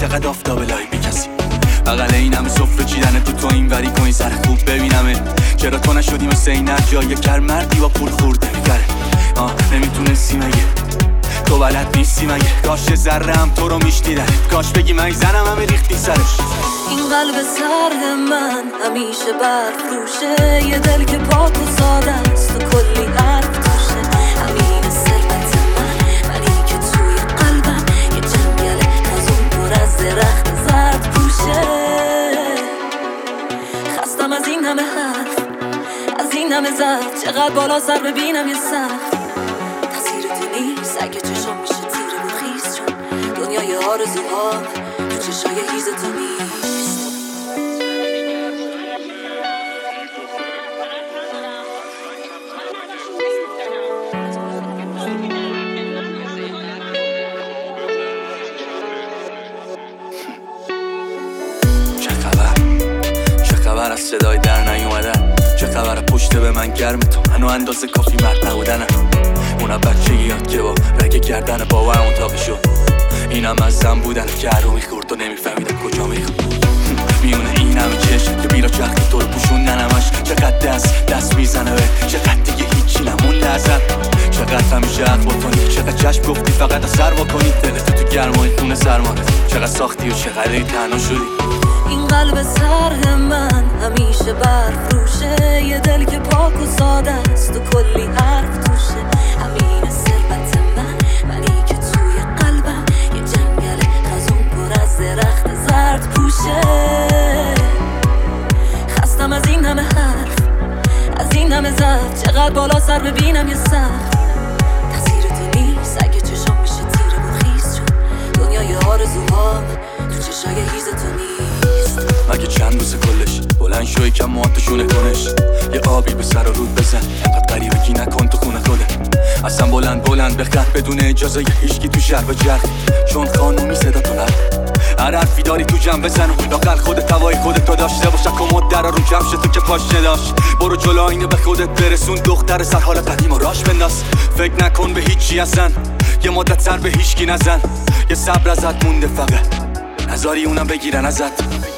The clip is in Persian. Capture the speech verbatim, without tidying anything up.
چقدر آفتاب لای بی کسی بغل اینم سفره چیدن تو تو این وری کنی سر خوب ببینمه. چرا تو نشدی مثل این جای کر مردی با پول خورده میگره آه نمیتونستی مگه تو بلد نیستی مگه کاش ذره هم تو رو میشنیدن کاش بگی من زنم همه ریختی سرش. این قلب سرد من همیشه برفروشه یه دل که پاک و ساده است و کلی حرف توشه همین ثروت من منی که توی قلبم یه جنگل از اون پر از درخت زرد پوشه. خستم از این همه حرف از این همه زرد چقدر بالا سر ببینم یه سقف تاثیر تو نیست اگه چشم میشه تیره و خیز چون دنیای آرزوها تو چشای هیز تو نیست. از صدای در نیومدن چه خبر پشت به من گرم تو منو اندازه کافی مرد نبودنم اونا بچه یاد که با رگه کردن بابا همون تاقی شد اینم از زن بودن که هرو میخورد و نمیفهمیدن کجا میخورد میونه این همه چشم که بیرا چرخی تو رو پوشوندن همش چقدر دست دست میزنه به چقدر دیگه هیچی نمون لحظت چقدر همیشه حق بکنی چقدر چشم گفتی فقط از سر بکنی دلتو تو گرمای خونه سرمانت چقدر ساختی و چقدر ای تنها شدی. این قلب سرد من همیشه برفروشه یه دل که پاک و ساده است و کلی حرف توشه همین ثروت من منی که توی قلبم یه جنگل خزون پر از درخت زرد پوشه. خستم از این همه حرف از این همه زرد چقدر بالا سر ببینم یه سقف تقصیر تو نیست اگه چشم میشه تیره و خیز چون دنیای آرزوهام تو چشای هیز تو نیست. مگه چند روز کلش بلند شوی کم موات شونه کنش یه آبی به سر و رود بزن اینقدر غریبگی نکن تو خونه خودت اصلا بلند بلند بخند بدون اجازه یه هیچکی تو شهر و جرخ چون خانومی صدا تو نر هر حرفی داری تو جمع بزن و لاقل خودت هوای خودت تا داشته باشه کمد در رو کفش تو که پاش نداشت برو جلو اینو به خودت برسون دختر سر حال قدیم و راش بنداز فکر نکن به هیچی اصلا یه مدت سر به هیچکی نزن یه صبر ازت مونده فقط نذاری اونم بگیرن ازت